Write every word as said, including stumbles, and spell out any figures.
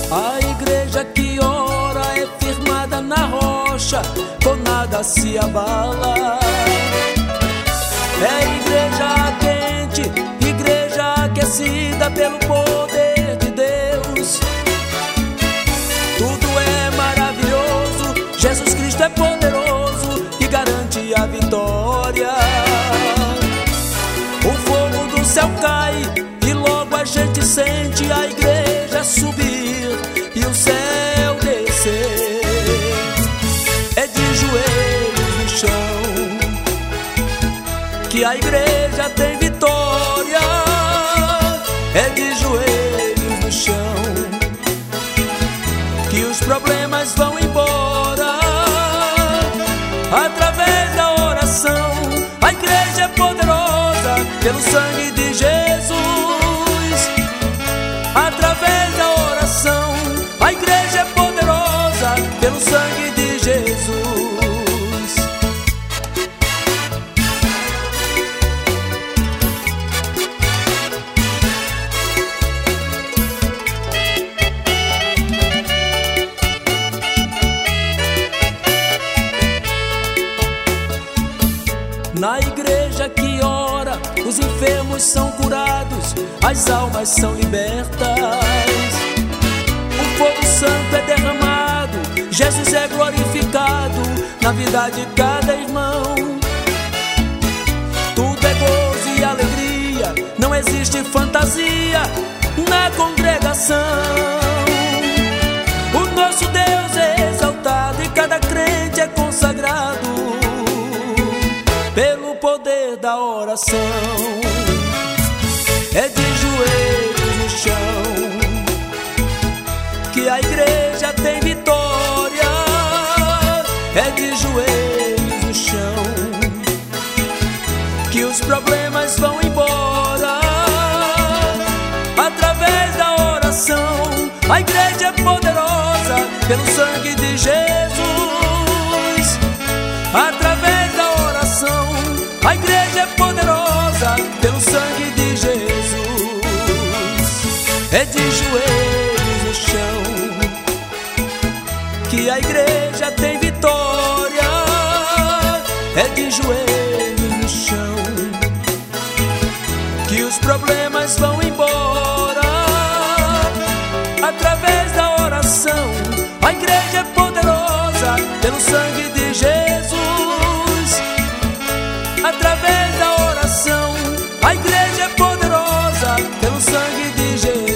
A igreja que ora é firmada na rocha, com nada se abala. É igreja quente, igreja aquecida pelo poder de Deus. Tudo é maravilhoso, Jesus Cristo é poderoso e garante a vitória. O fogo do céu cai e logo a gente sente a igreja subir e o céu descer. É de joelhos no chão que a igreja tem vitória. É de joelhos no chão que os problemas vão embora. Através da oração, a igreja é poderosa pelo sangue de Jesus. Através da oração, a igreja é poderosa pelo sangue de Jesus. Na igreja que ora, os enfermos são curados, as almas são libertas. O fogo santo é derramado, Jesus é glorificado na vida de cada irmão. Tudo é gozo e alegria, não existe fantasia na congregação. O nosso Deus é exaltado e cada crente é consagrado pelo poder da oração. É de joelhos no chão que a igreja tem vitória. É de joelhos no chão que os problemas vão embora. Através da oração, a igreja é poderosa pelo sangue de Jesus. Através da oração, a igreja é poderosa pelo sangue de Jesus. É de joelhos no chão que a igreja tem vitória. É de joelhos no chão que os problemas vão embora. Através da oração, a igreja é poderosa pelo sangue de Jesus. Através da oração, a igreja é poderosa pelo sangue de Jesus.